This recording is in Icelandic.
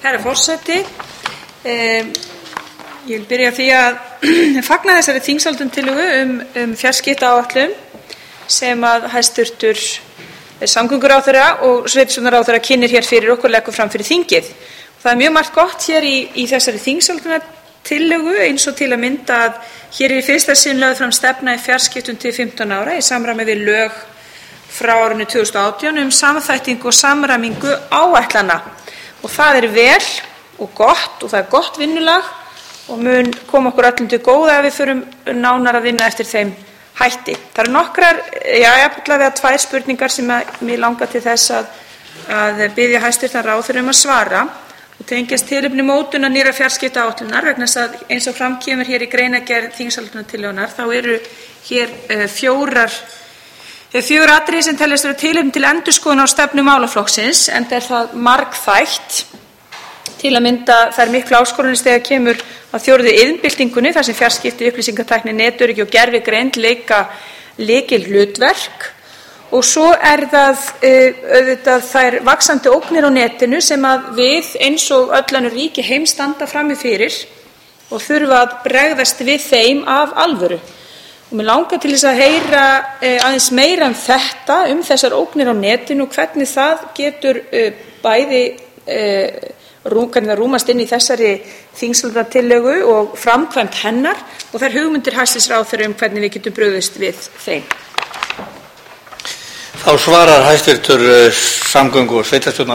Herra forseti, ég vil byrja á því að fagna þessari þingsályktunartillögu fjarskiptaáætlun sem að hæstv. Samgönguráðherra og sveitarstjórnarráðherra kynnir hér fyrir okkur og leggur fram fyrir þingið. Það er mjög margt gott hér í þessari þingsályktunartillögu, eins og til að mynda að hér í fyrsta sinn lögð fram stefna í fjarskiptum til 15 ára í samræmi við lög frá árinu 2018 samþættingu og samræmingu áætlana. Og það er vel og gott og það er gott vinnulag og mun koma okkur öllum til góða ef við förum nánar að vinna eftir þeim hætti. Það eru nokkrar, jafnvel tvær spurningar sem mig langar til þess að biðja hæstv. Ráðherra að svara og tengjast tilefni mótunar nýrrar fjarskiptaáætlunar vegna þess að eins og fram kemur hér í greinargerð þingsályktunartillögunnar þá eru hér fjögur atriði sem teljast vera tilefni til endurskoðunar á stefnu málaflokksins, enda er það margþætt. Til að mynda þær miklu áskoranir þegar kemur að fjórðu iðnbyltingunni þar sem fjarskipti, upplýsingatækni, netöryggi og gervigreind leika lykilhlutverk. Og svo er það auðvitað þær vaxandi ógnir á netinu sem að við eins og öll önnur ríki heims standa frammi fyrir og þurfa að bregðast við þeim af alvöru. Og mér langar til þess að heyra aðeins meira þetta þessar ógnir á netinu og hvernig það getur bæði hvernig það rúmast inn í þessari þingsályktunartillögu og framkvæmd hennar og þær hugmyndir hæstv. Ráðherra hvernig við getum brugðist við þeim. Þá svarar hæstv. Samgöngu- og sveitarstjórnarráðherra